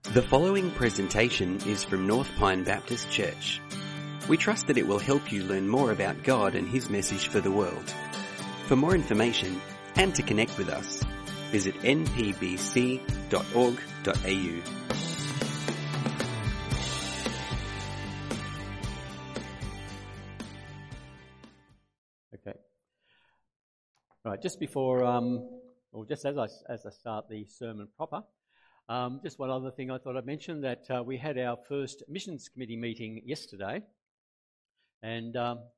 The following presentation is from North Pine Baptist Church. We trust that it will help you learn more about God and His message for the world. For more information and to connect with us, visit npbc.org.au. Okay. Right, just before, or just as I start the sermon proper, just one other thing I thought I'd mention, that we had our first missions committee meeting yesterday, and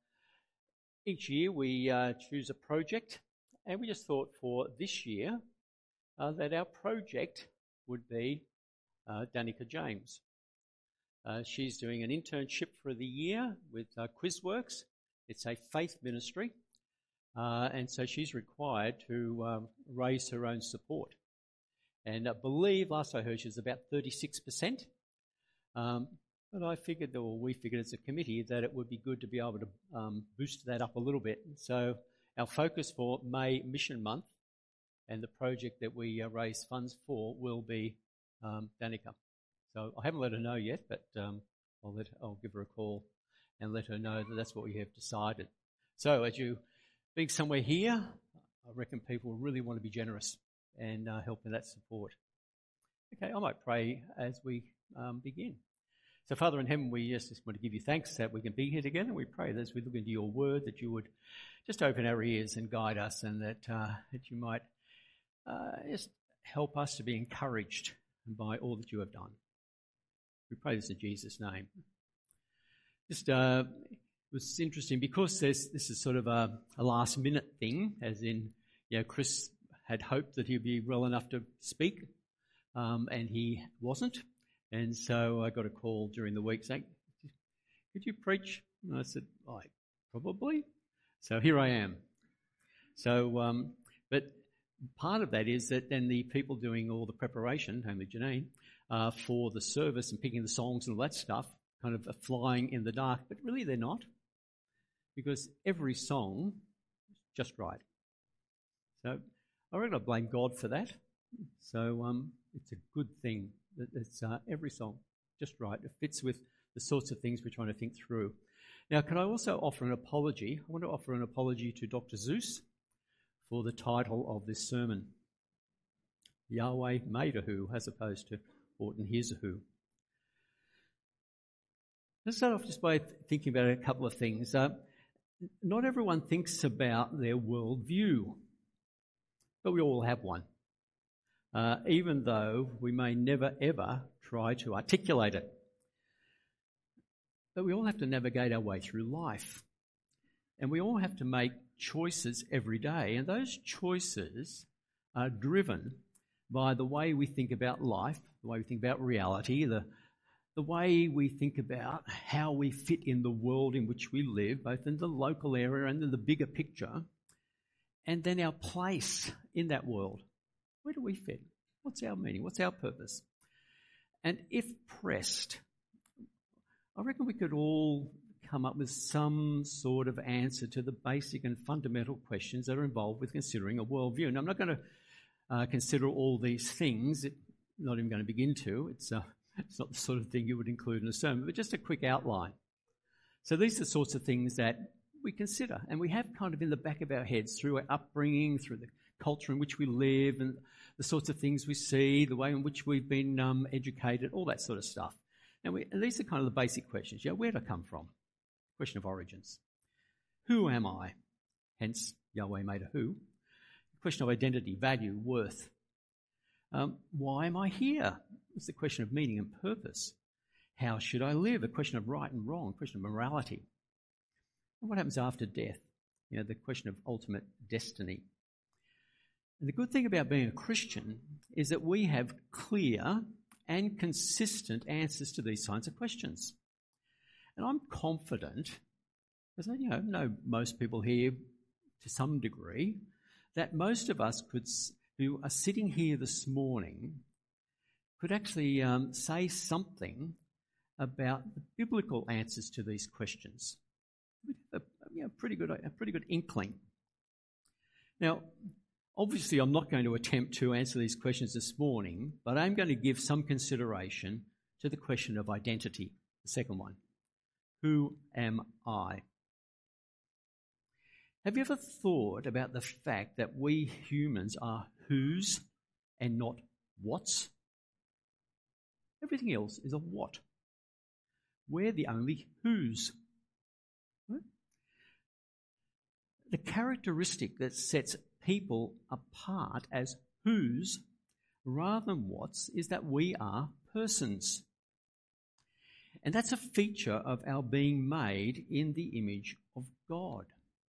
each year we choose a project, and we just thought for this year that our project would be Danica James. She's doing an internship for the year with Quizworks. It's a faith ministry, and so she's required to raise her own support. And I believe, last I heard, she was about 36%. But I figured, or we figured as a committee, that it would be good to be able to boost that up a little bit. So our focus for May Mission Month and the project that we raise funds for will be Danica. So I haven't let her know yet, but I'll give her a call and let her know that that's what we have decided. So as you being somewhere here, I reckon people really want to be generous and help in that support. Okay, I might pray as we begin. So Father in heaven, we just want to give you thanks that we can be here together. We pray that as we look into your word, that you would just open our ears and guide us, and that you might just help us to be encouraged by all that you have done. We pray this in Jesus' name. Just it was interesting because this is sort of a last minute thing, as in, Chris had hoped that he'd be well enough to speak, and he wasn't. And so I got a call during the week saying, "Could you preach?" And I said, probably. So here I am. So, but part of that is that then the people doing all the preparation, namely Janine, for the service and picking the songs and all that stuff, kind of are flying in the dark, but really they're not, because every song is just right. So I reckon I blame God for that. So it's a good thing that it's every song just right. It fits with the sorts of things we're trying to think through. Now, can I also offer an apology? I want to offer an apology to Dr. Zeus for the title of this sermon, Yahweh Made a Who, as opposed to Orton Here's a Who. Let's start off just by thinking about a couple of things. Not everyone thinks about their worldview, but we all have one, even though we may never, ever try to articulate it. But we all have to navigate our way through life, and we all have to make choices every day, and those choices are driven by the way we think about life, the way we think about reality, the way we think about how we fit in the world in which we live, both in the local area and in the bigger picture, and then our place in that world. Where do we fit? What's our meaning? What's our purpose? And if pressed, I reckon we could all come up with some sort of answer to the basic and fundamental questions that are involved with considering a worldview. And I'm not going to consider all these things. I'm not even going to begin to. It's not the sort of thing you would include in a sermon, but just a quick outline. So these are the sorts of things that we consider, and we have kind of in the back of our heads through our upbringing, through the culture in which we live, and the sorts of things we see, the way in which we've been educated, all that sort of stuff. And these are kind of the basic questions. Where did I come from? Question of origins. Who am I? Hence, Yahweh made a who. Question of identity, value, worth. Why am I here? It's the question of meaning and purpose. How should I live? A question of right and wrong, a question of morality. And what happens after death? The question of ultimate destiny. And the good thing about being a Christian is that we have clear and consistent answers to these kinds of questions. And I'm confident, because I know most people here to some degree, that most of us who are sitting here this morning could actually say something about the biblical answers to these questions. We have a pretty good inkling. Now, Obviously, I'm not going to attempt to answer these questions this morning, but I'm going to give some consideration to the question of identity, the second one. Who am I? Have you ever thought about the fact that we humans are whos and not whats? Everything else is a what. We're the only whos. The characteristic that sets people apart as whos rather than whats is that we are persons. And that's a feature of our being made in the image of God.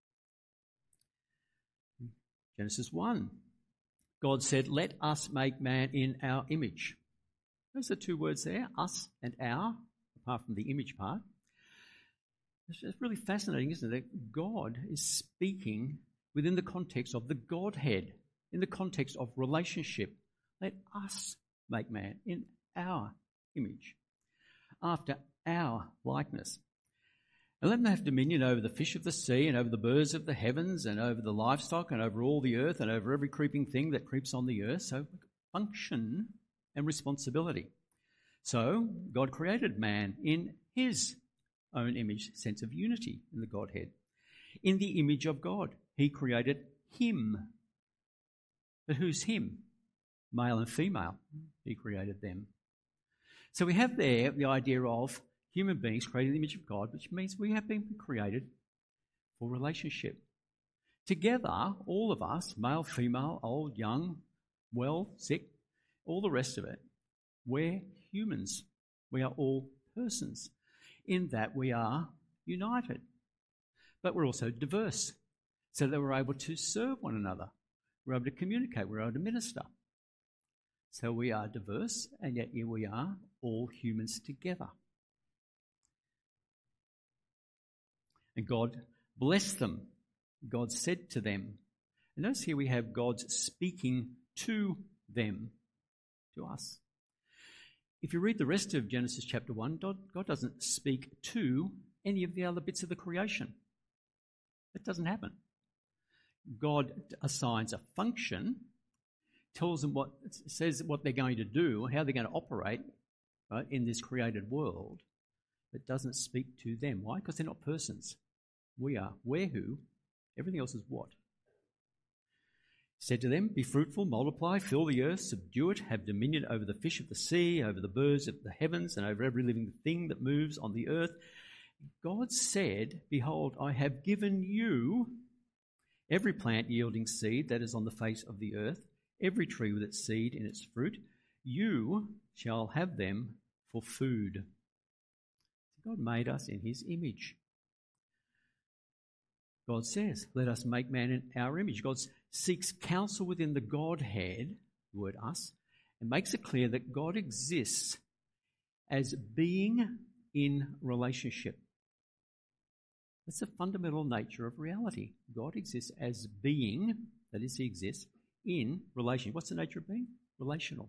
Genesis 1, God said, "Let us make man in our image." Those are two words there, us and our, apart from the image part. It's really fascinating, isn't it? That God is speaking within the context of the Godhead, in the context of relationship. Let us make man in our image, after our likeness. And let them have dominion over the fish of the sea and over the birds of the heavens and over the livestock and over all the earth and over every creeping thing that creeps on the earth. So function and responsibility. So God created man in his own image, sense of unity in the Godhead. In the image of God, he created him. But who's him? Male and female. He created them. So we have there the idea of human beings created in the image of God, which means we have been created for relationship. Together, all of us, male, female, old, young, well, sick, all the rest of it, we're humans. We are all persons in that we are united. But we're also diverse, so that we're able to serve one another. We're able to communicate. We're able to minister. So we are diverse, and yet here we are, all humans together. And God blessed them. God said to them. And notice here we have God speaking to them, to us. If you read the rest of Genesis chapter 1, God doesn't speak to any of the other bits of the creation. That doesn't happen. God assigns a function, tells them says what they're going to do, how they're going to operate, right, in this created world, but doesn't speak to them. Why? Because they're not persons. We are. We're who. Everything else is what. Said to them, "Be fruitful, multiply, fill the earth, subdue it, have dominion over the fish of the sea, over the birds of the heavens, and over every living thing that moves on the earth." God said, "Behold, I have given you every plant yielding seed that is on the face of the earth, every tree with its seed in its fruit. You shall have them for food." God made us in his image. God says, "Let us make man in our image." God seeks counsel within the Godhead, the word us, and makes it clear that God exists as being in relationship. That's the fundamental nature of reality. God exists as being, that is, he exists in relation. What's the nature of being? Relational.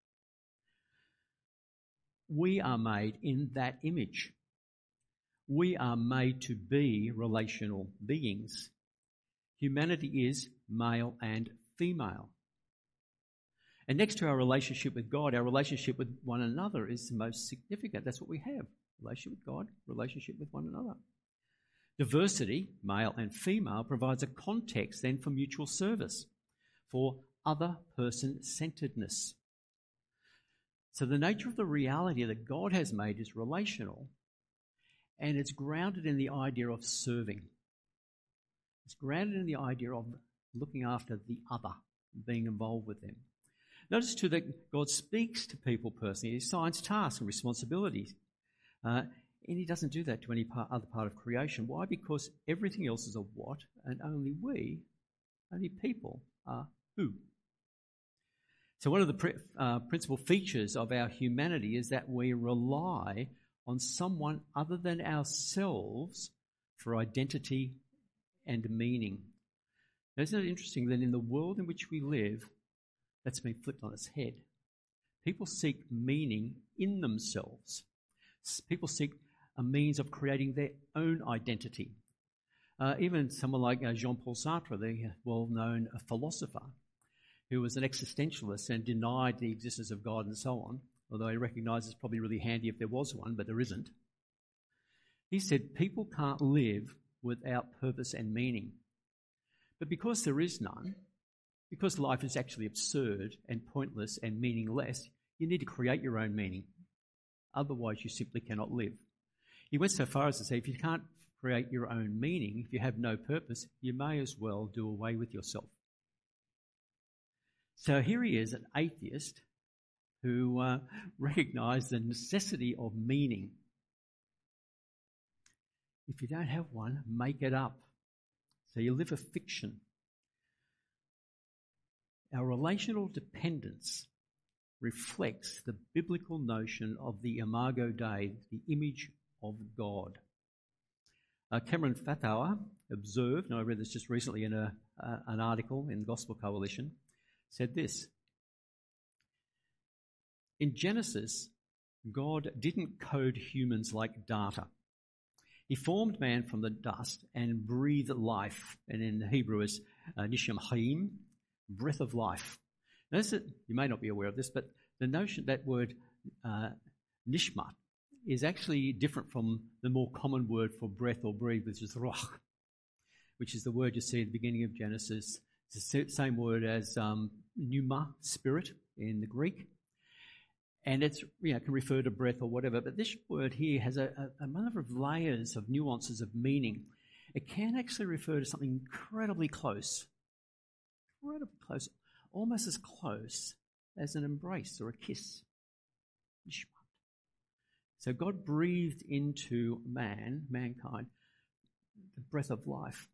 We are made in that image. We are made to be relational beings. Humanity is male and female. And next to our relationship with God, our relationship with one another is the most significant. That's what we have. Relationship with God, relationship with one another. Diversity, male and female, provides a context then for mutual service, for other person-centeredness. So the nature of the reality that God has made is relational, and it's grounded in the idea of serving. It's grounded in the idea of looking after the other, being involved with them. Notice too that God speaks to people personally. He assigns tasks and responsibilities. And he doesn't do that to any other part of creation. Why? Because everything else is a what, and only people are who. So one of the principal features of our humanity is that we rely on someone other than ourselves for identity and meaning. Now, isn't it interesting that in the world in which we live, that's been flipped on its head? People seek meaning in themselves. People seek a means of creating their own identity. Even someone like Jean-Paul Sartre, the well-known philosopher, who was an existentialist and denied the existence of God and so on, although he recognised it's probably really handy if there was one, but there isn't. He said people can't live without purpose and meaning. But because there is none, because life is actually absurd and pointless and meaningless, you need to create your own meaning. Otherwise, you simply cannot live. He went so far as to say, if you can't create your own meaning, if you have no purpose, you may as well do away with yourself. So here he is, an atheist who recognised the necessity of meaning. If you don't have one, make it up. So you live a fiction. Our relational dependence reflects the biblical notion of the imago Dei, the image of God. Cameron Fathower observed, and I read this just recently in an article in Gospel Coalition, said this: in Genesis, God didn't code humans like data. He formed man from the dust and breathed life, and in Hebrew is nisham haim, breath of life. Now, you may not be aware of this, but the notion, that word nishmat, is actually different from the more common word for breath or breathe, which is ruach, which is the word you see at the beginning of Genesis. It's the same word as pneuma, spirit, in the Greek. And it's, can refer to breath or whatever. But this word here has a number of layers of nuances of meaning. It can actually refer to something incredibly close, almost as close as an embrace or a kiss. So God breathed into mankind, the breath of life.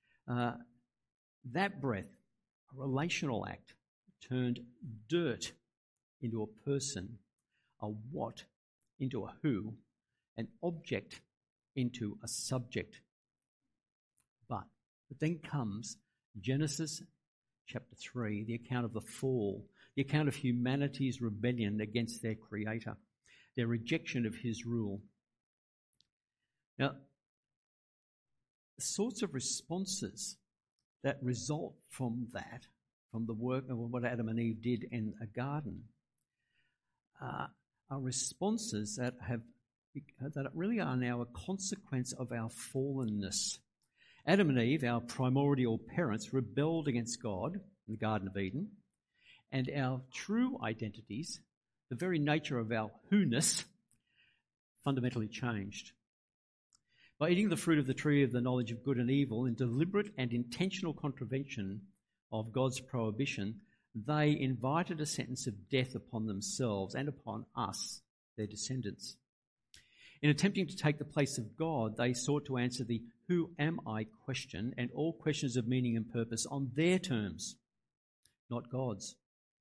That breath, a relational act, turned dirt into a person, a what into a who, an object into a subject. But then comes Genesis chapter 3, the account of the fall, the account of humanity's rebellion against their Creator, their rejection of His rule. Now, the sorts of responses that result from that, from the work of what Adam and Eve did in a garden, are responses that really are now a consequence of our fallenness. Adam and Eve, our primordial parents, rebelled against God in the Garden of Eden, and our true identities, the very nature of our who-ness, fundamentally changed. By eating the fruit of the tree of the knowledge of good and evil in deliberate and intentional contravention of God's prohibition, they invited a sentence of death upon themselves and upon us, their descendants. In attempting to take the place of God, they sought to answer the who am I question and all questions of meaning and purpose on their terms, not God's.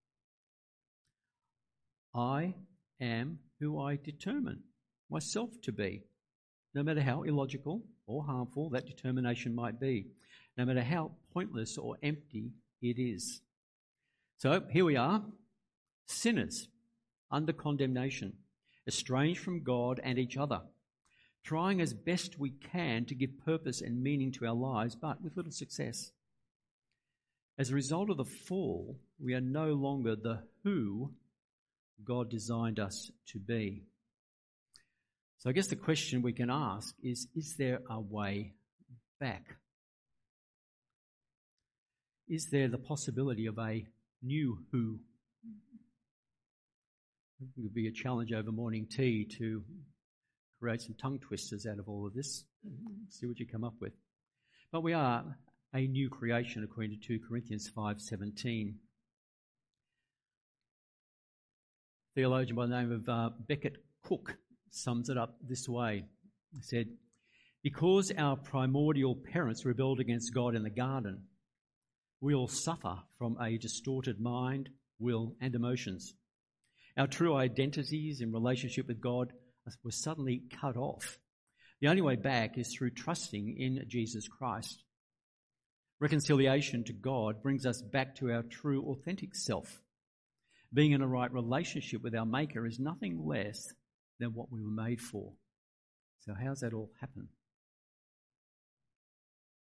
I am who I determine myself to be, no matter how illogical or harmful that determination might be, no matter how pointless or empty it is. So here we are, sinners under condemnation, estranged from God and each other, trying as best we can to give purpose and meaning to our lives, but with little success. As a result of the fall, we are no longer the who God designed us to be. So I guess the question we can ask is there a way back? Is there the possibility of a new who? It would be a challenge over morning tea to create some tongue twisters out of all of this. See what you come up with. But we are a new creation according to 2 Corinthians 5:17. Theologian by the name of Becket Cook sums it up this way. He said, because our primordial parents rebelled against God in the garden, we all suffer from a distorted mind, will, and emotions. Our true identities in relationship with God were suddenly cut off. The only way back is through trusting in Jesus Christ. Reconciliation to God brings us back to our true, authentic self. Being in a right relationship with our Maker is nothing less than what we were made for. So how's that all happen?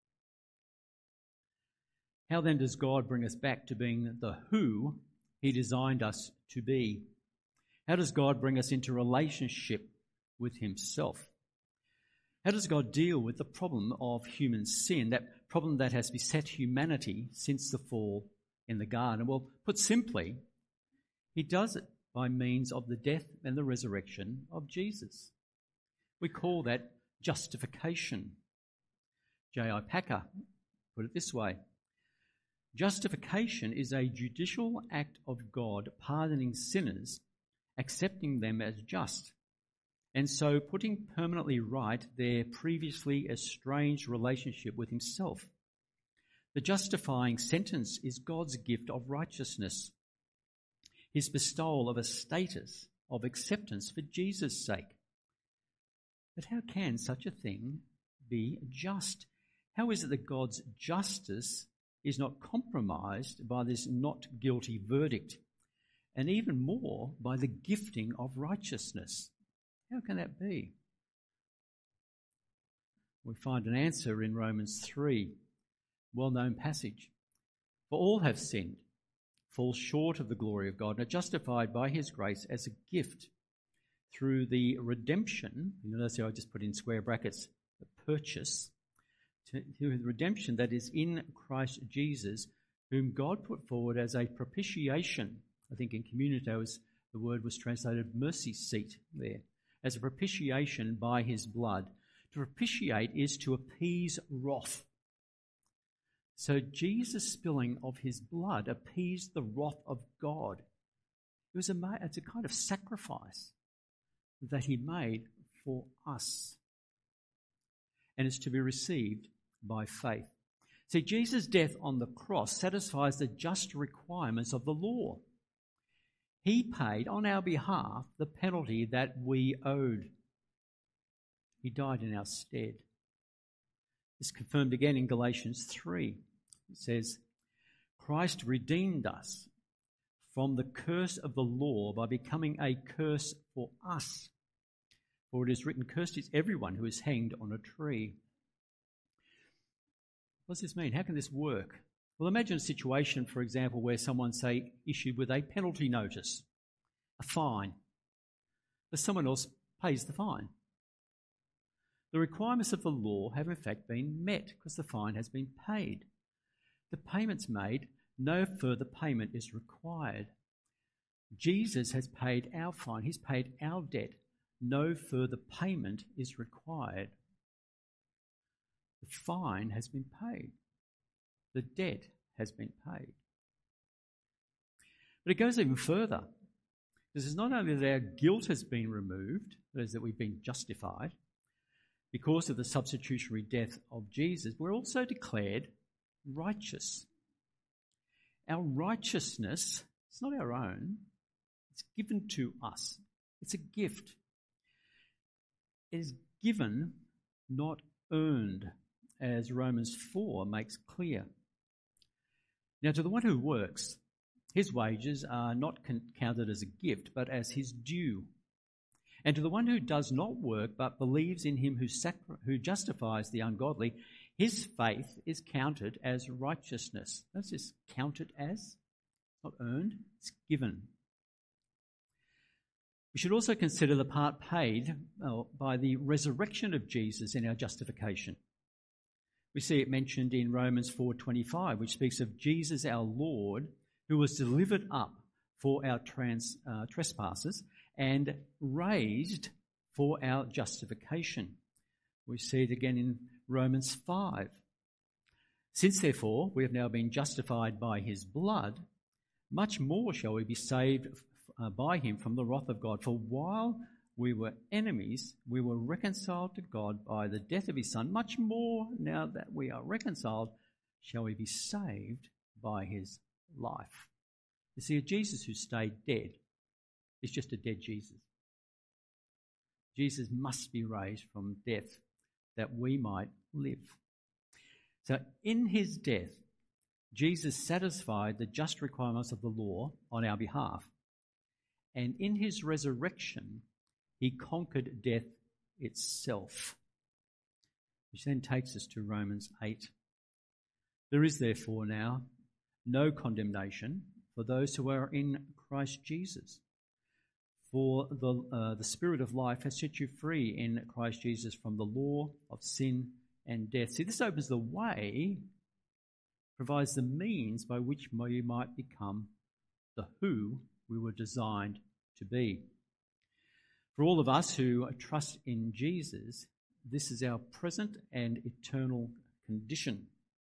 How then does God bring us back to being the who he designed us to be? How does God bring us into relationship with himself? How does God deal with the problem of human sin, that problem that has beset humanity since the fall in the garden? Well, put simply, he does it by means of the death and the resurrection of Jesus. We call that justification. J.I. Packer put it this way: justification is a judicial act of God pardoning sinners, accepting them as just, and so putting permanently right their previously estranged relationship with himself. The justifying sentence is God's gift of righteousness, his bestowal of a status of acceptance for Jesus' sake. But how can such a thing be just? How is it that God's justice is not compromised by this not guilty verdict, and even more by the gifting of righteousness? How can that be? We find an answer in Romans 3, well-known passage. For all have sinned, fall short of the glory of God, and are justified by his grace as a gift through the redemption. You notice how I just put in square brackets, the purchase, through the redemption that is in Christ Jesus, whom God put forward as a propitiation. I think in Communito the word was translated mercy seat there, as a propitiation by his blood. To propitiate is to appease wrath. So Jesus' spilling of his blood appeased the wrath of God. It's a kind of sacrifice that he made for us, and is to be received by faith. See, Jesus' death on the cross satisfies the just requirements of the law. He paid on our behalf the penalty that we owed. He died in our stead. It's confirmed again in Galatians 3. It says, Christ redeemed us from the curse of the law by becoming a curse for us. For it is written, cursed is everyone who is hanged on a tree. What does this mean? How can this work? Well, imagine a situation, for example, where someone, say, issued with a penalty notice, a fine, but someone else pays the fine. The requirements of the law have in fact been met because the fine has been paid. The payment's made, no further payment is required. Jesus has paid our fine. He's paid our debt. No further payment is required. The fine has been paid. The debt has been paid. But it goes even further. This is not only that our guilt has been removed, that is, that we've been justified because of the substitutionary death of Jesus, we're also declared righteous. Our righteousness, it's not our own, it's given to us. It's a gift. It is given, not earned, as Romans 4 makes clear. Now, to the one who works, his wages are not counted as a gift, but as his due. And to the one who does not work, but believes in him who justifies the ungodly, his faith is counted as righteousness. That's just counted as, not earned, it's given. We should also consider the part paid by the resurrection of Jesus in our justification. We see it mentioned in Romans 4:25, which speaks of Jesus our Lord, who was delivered up for our trespasses and raised for our justification. We see it again in Romans 5. Since, therefore, we have now been justified by his blood, much more shall we be saved by him from the wrath of God. For while we were enemies, we were reconciled to God by the death of his Son. Much more, now that we are reconciled, shall we be saved by his life. You see, a Jesus who stayed dead is just a dead Jesus. Jesus must be raised from death that we might live. So in his death, Jesus satisfied the just requirements of the law on our behalf. And in his resurrection, he conquered death itself. Which then takes us to Romans 8. There is therefore now no condemnation for those who are in Christ Jesus. For the Spirit of life has set you free in Christ Jesus from the law of sin and death. See, this opens the way, provides the means by which we might become the who we were designed to be. For all of us who trust in Jesus, this is our present and eternal condition.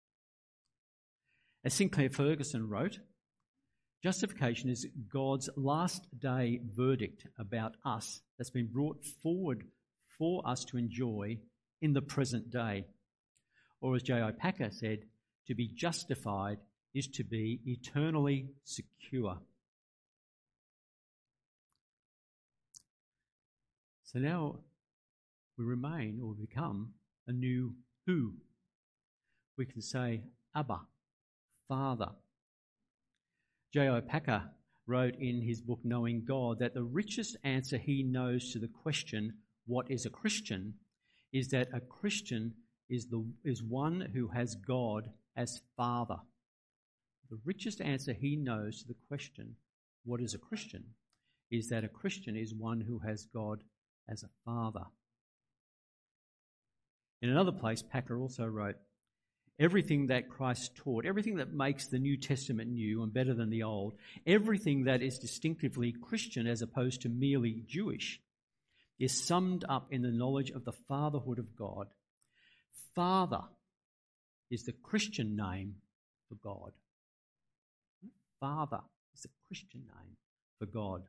As Sinclair Ferguson wrote, justification is God's last day verdict about us that's been brought forward for us to enjoy in the present day. Or as J.I. Packer said, to be justified is to be eternally secure. So now we remain or become a new who. We can say, Abba, Father. J.I. Packer wrote in his book Knowing God that the richest answer he knows to the question, what is a Christian, is that a Christian is one who has God as Father. The richest answer he knows to the question, what is a Christian, is that a Christian is one who has God as a Father. In another place, Packer also wrote, everything that Christ taught, everything that makes the New Testament new and better than the Old, everything that is distinctively Christian as opposed to merely Jewish, is summed up in the knowledge of the fatherhood of God. Father is the Christian name for God. Father is the Christian name for God.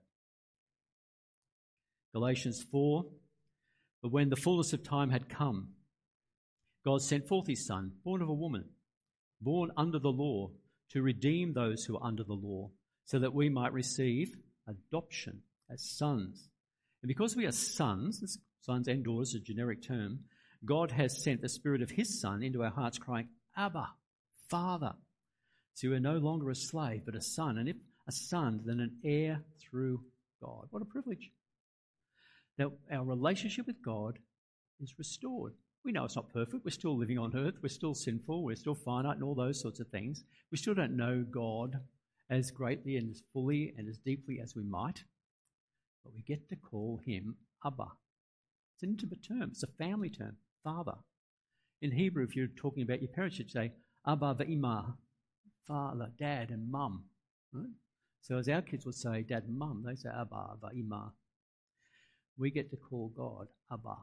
Galatians 4, but when the fullness of time had come, God sent forth his Son, born of a woman, born under the law, to redeem those who are under the law, so that we might receive adoption as sons. And because we are sons and daughters, a generic term, God has sent the Spirit of his Son into our hearts, crying, Abba, Father. So we are no longer a slave, but a son. And if a son, then an heir through God. What a privilege. That our relationship with God is restored. We know it's not perfect. We're still living on earth. We're still sinful. We're still finite and all those sorts of things. We still don't know God as greatly and as fully and as deeply as we might. But we get to call him Abba. It's an intimate term. It's a family term, Father. In Hebrew, if you're talking about your parents, you'd say Abba v'imah, father, dad and mum. Right? So as our kids would say dad and mum, they say Abba v'imah. We get to call God Abba.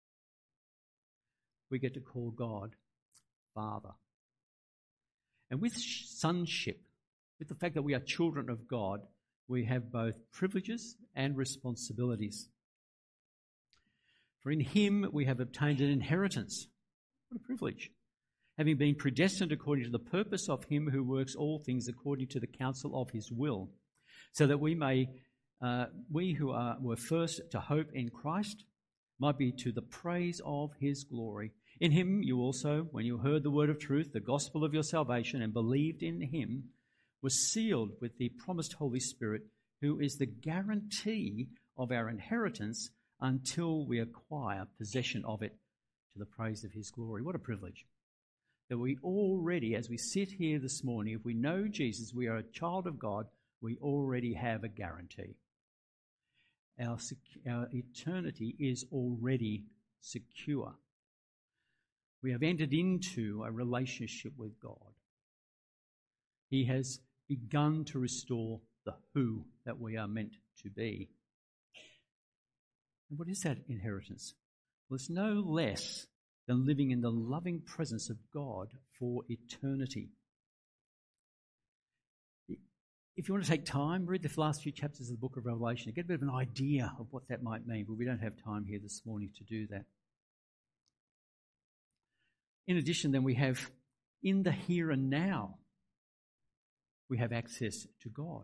We get to call God Father. And with sonship, with the fact that we are children of God, we have both privileges and responsibilities. For in him we have obtained an inheritance. What a privilege. Having been predestined according to the purpose of him who works all things according to the counsel of his will, so that we who were first to hope in Christ might be to the praise of his glory. In him you also, when you heard the word of truth, the gospel of your salvation, and believed in him, were sealed with the promised Holy Spirit, who is the guarantee of our inheritance until we acquire possession of it to the praise of his glory. What a privilege. That we already, as we sit here this morning, if we know Jesus, we are a child of God, we already have a guarantee. Our eternity is already secure. We have entered into a relationship with God. He has begun to restore the who that we are meant to be. And what is that inheritance? Well, it's no less than living in the loving presence of God for eternity. If you want to take time, read the last few chapters of the book of Revelation and get a bit of an idea of what that might mean, but we don't have time here this morning to do that. In addition, then we have, in the here and now, we have access to God.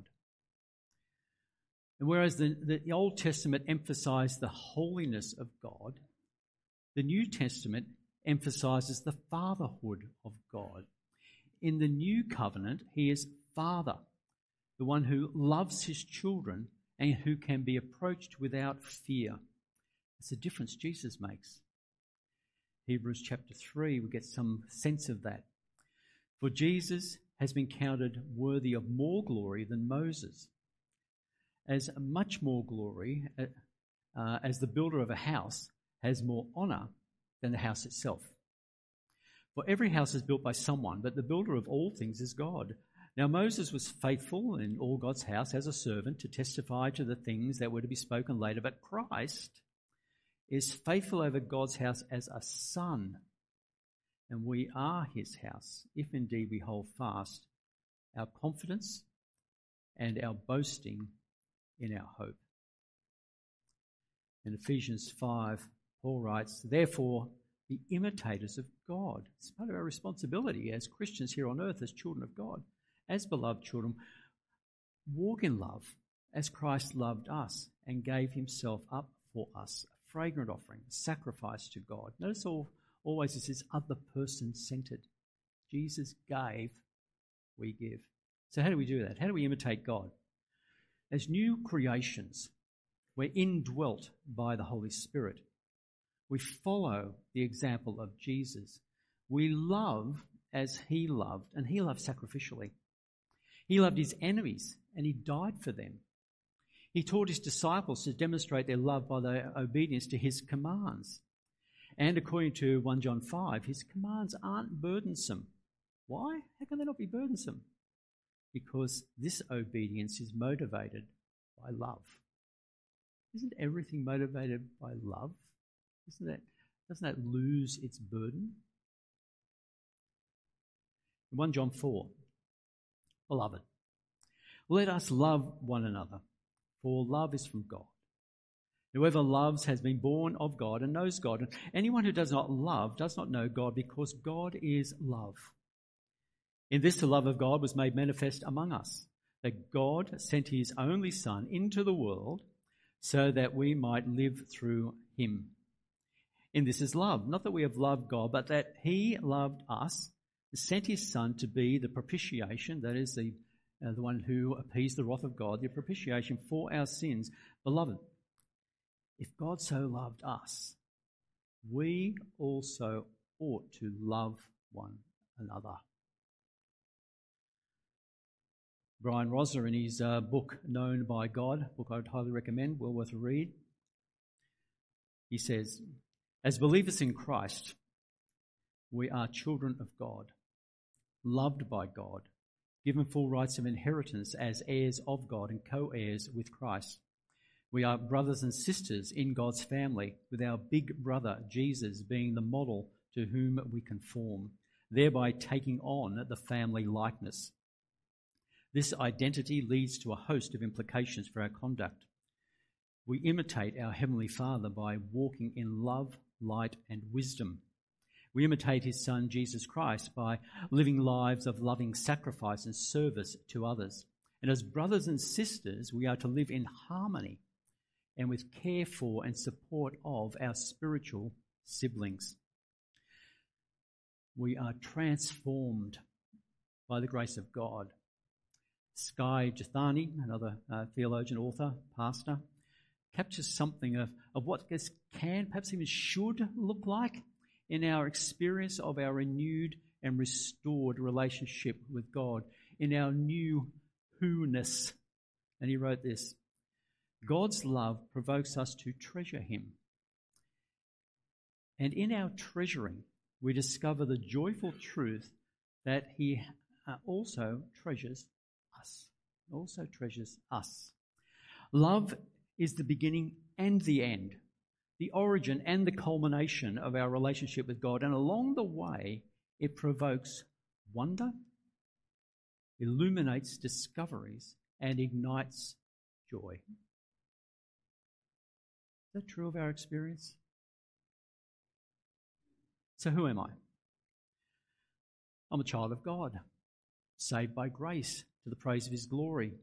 And whereas the Old Testament emphasized the holiness of God, the New Testament emphasizes the fatherhood of God. In the New Covenant, he is Father, the one who loves his children and who can be approached without fear. It's a difference Jesus makes. Hebrews chapter 3, we get some sense of that. For Jesus has been counted worthy of more glory than Moses, as much more glory as the builder of a house has more honour than the house itself. For every house is built by someone, but the builder of all things is God. Now Moses was faithful in all God's house as a servant to testify to the things that were to be spoken later, but Christ is faithful over God's house as a son, and we are his house, if indeed we hold fast our confidence and our boasting in our hope. In Ephesians 5, Paul writes, "Therefore, be imitators of God." It's part of our responsibility as Christians here on earth, as children of God, as beloved children. Walk in love as Christ loved us and gave himself up for us, a fragrant offering, a sacrifice to God. Notice always it is other person centered. Jesus gave, we give. So how do we do that? How do we imitate God? As new creations, we're indwelt by the Holy Spirit. We follow the example of Jesus. We love as he loved, and he loved sacrificially. He loved his enemies, and he died for them. He taught his disciples to demonstrate their love by their obedience to his commands. And according to 1 John 5, his commands aren't burdensome. Why? How can they not be burdensome? Because this obedience is motivated by love. Isn't everything motivated by love? Doesn't that lose its burden? 1 John 4, "Beloved, let us love one another, for love is from God. Whoever loves has been born of God and knows God. And anyone who does not love does not know God, because God is love. In this the love of God was made manifest among us, that God sent his only Son into the world so that we might live through him. In this is love, not that we have loved God, but that he loved us, sent his Son to be the propitiation," that is the one who appeased the wrath of God, "the propitiation for our sins. Beloved, if God so loved us, we also ought to love one another." Brian Rosler, in his book, Known by God, book I would highly recommend, well worth a read, he says, "As believers in Christ, we are children of God, loved by God, given full rights of inheritance as heirs of God and co-heirs with Christ. We are brothers and sisters in God's family, with our big brother Jesus being the model to whom we conform, thereby taking on the family likeness. This identity leads to a host of implications for our conduct. We imitate our Heavenly Father by walking in love, light, and wisdom. We imitate his Son, Jesus Christ, by living lives of loving sacrifice and service to others. And as brothers and sisters, we are to live in harmony and with care for and support of our spiritual siblings. We are transformed by the grace of God. Skye Jethani, another theologian, author, pastor, captures something of what this can, perhaps even should look like in our experience of our renewed and restored relationship with God, in our new who-ness. And he wrote this: "God's love provokes us to treasure him. And in our treasuring, we discover the joyful truth that he also treasures us. Love is the beginning and the end, the origin and the culmination of our relationship with God. And along the way, it provokes wonder, illuminates discoveries, and ignites joy." Is that true of our experience? So who am I? I'm a child of God, saved by grace to the praise of his glory.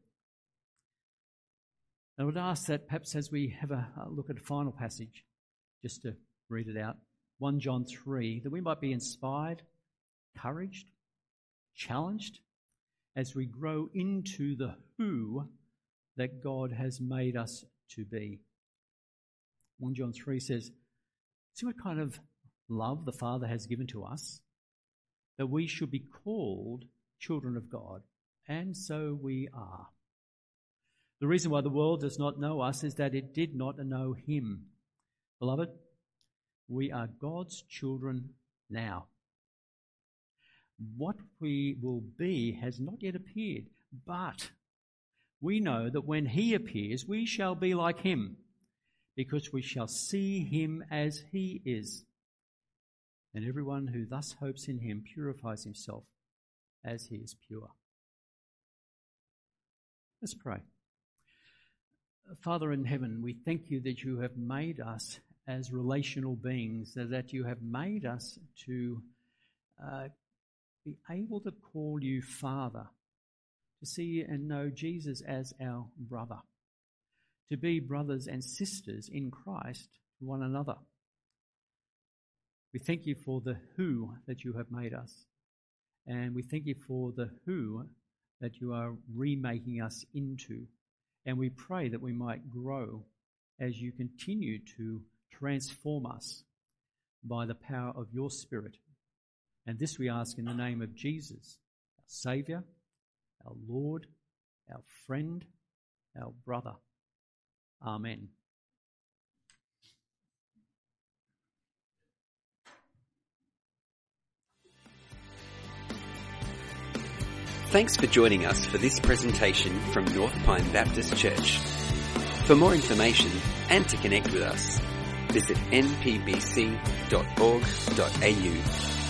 I would ask that perhaps as we have a look at a final passage, just to read it out, 1 John 3, that we might be inspired, encouraged, challenged as we grow into the who that God has made us to be. 1 John 3 says, "See what kind of love the Father has given to us, that we should be called children of God, and so we are. The reason why the world does not know us is that it did not know him. Beloved, we are God's children now. What we will be has not yet appeared, but we know that when he appears, we shall be like him, because we shall see him as he is. And everyone who thus hopes in him purifies himself as he is pure. Let's pray. Father in heaven, we thank you that you have made us as relational beings, that you have made us to be able to call you Father, to see and know Jesus as our brother, to be brothers and sisters in Christ to one another. We thank you for the who that you have made us, and we thank you for the who that you are remaking us into. And we pray that we might grow as you continue to transform us by the power of your Spirit. And this we ask in the name of Jesus, our Saviour, our Lord, our friend, our brother. Amen. Thanks for joining us for this presentation from North Pine Baptist Church. For more information and to connect with us, visit npbc.org.au.